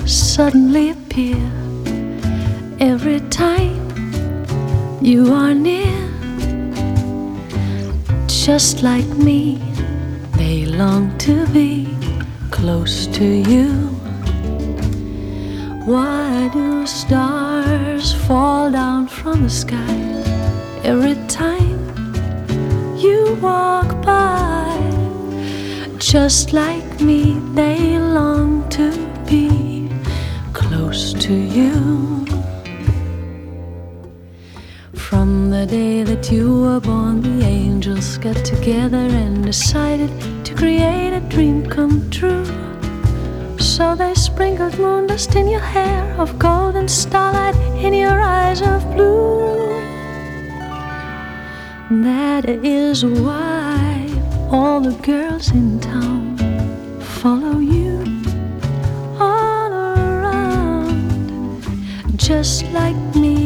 suddenly appear every time you are near. Just like me, they long to be close to you. Why do stars fall down from the sky every time you walk by? Just like me, they long to be close to you. From the day that you were born, the angels got together and decided to create a dream come true. So they sprinkled moon dust in your hair of gold and starlight in your eyes of blue. That is why all the girls in town follow you all around. Just like me,